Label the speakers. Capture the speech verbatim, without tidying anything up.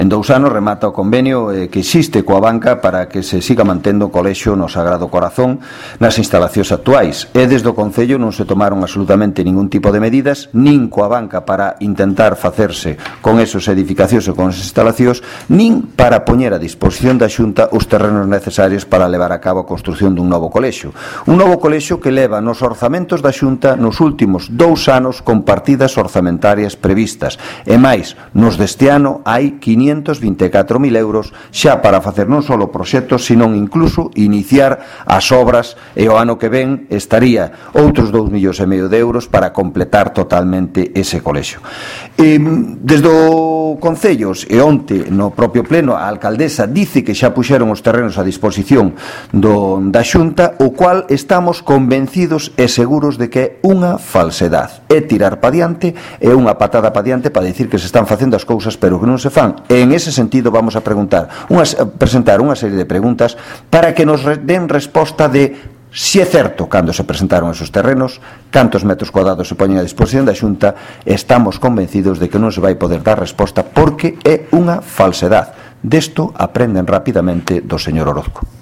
Speaker 1: En dous anos remata o convenio eh, que existe coa banca para que se siga mantendo o colexio no Sagrado Corazón nas instalacións actuais. E desde o Concello non se tomaron absolutamente ningún tipo de medidas, nin coa banca para intentar facerse con esos edificacións e con esas instalacións, nin para poñer a disposición da Xunta os terrenos necesarios para levar a cabo a construción dun novo colexio. Un novo colexio que leva nos orzamentos da Xunta nos últimos dous anos con partidas orzamentarias previstas. E máis, nos deste ano hai quinientos vinte e catro mil euros xa para facer non só proxectos, senón incluso iniciar as obras, e o ano que ven estaría outros dous millóns e medio de euros para completar totalmente ese colexio. E, desde o Concellos, e onte no propio pleno a alcaldesa dice que xa puxeron os terrenos a disposición do, da Xunta, o cual estamos convencidos e seguros de que é unha falsedade, é tirar pa diante, é unha patada pa diante para dicir que se están facendo as cousas pero que non se fan. E en ese sentido vamos a preguntar unhas, a presentar unha serie de preguntas para que nos den resposta de si é certo cando se presentaron esos terrenos, cantos metros cuadrados se poñen a disposición da Xunta. Estamos convencidos de que non se vai poder dar resposta porque é unha falsedade. Desto aprenden rapidamente do señor Orozco.